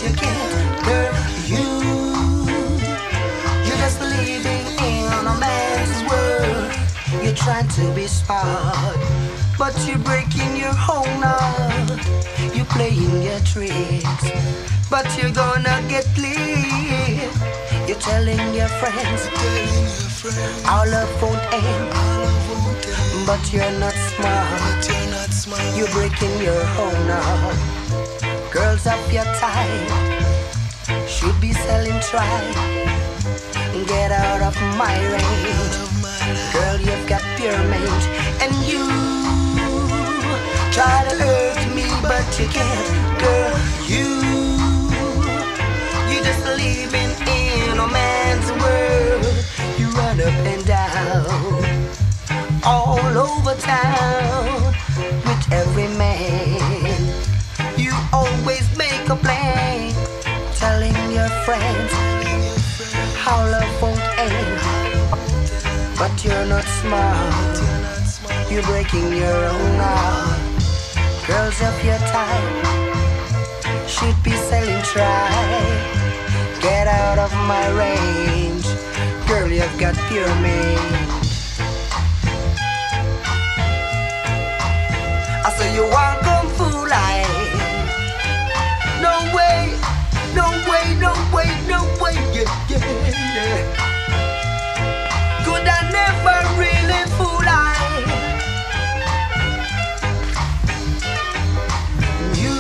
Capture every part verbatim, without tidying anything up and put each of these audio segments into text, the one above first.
you can't. Girl, you, you're just living in a man's world. You're trying to be smart, but you're breaking your own heart. You're playing your tricks, but you're gonna get lit. You're telling your friends our love won't end, but you're not smart. You're breaking your own heart. Girls of your type should be selling tripe. Get out of my range. Girl, you've got pure mange, and you try to hurt me, but you can't. Girl, you, you just living in a man's world. You run up and down all over town with every man. You always make a plan, telling your friends how love won't end, but you're not smart. You're breaking your own heart. Girls of your type should be selling tripe. Get out of my range. Girl, you've got pure mange. I say you want kung fu life. No way, no way, no way, no way, yeah, yeah, yeah. Could I never really fool I? You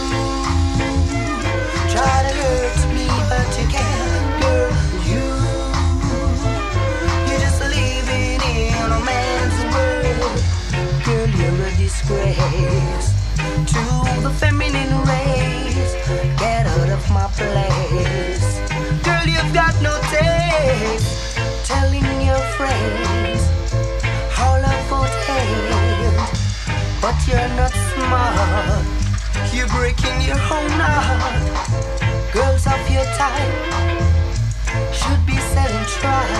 try to hurt me, but you can't, girl. You, you're just living in a man's world. Girl, you're a disgrace to the feminine race. Get out of my place. Girl, you've got no taste. Telling your friends how love won't end, but you're not smart. You're breaking your own heart. Girls of your type should be selling tripe.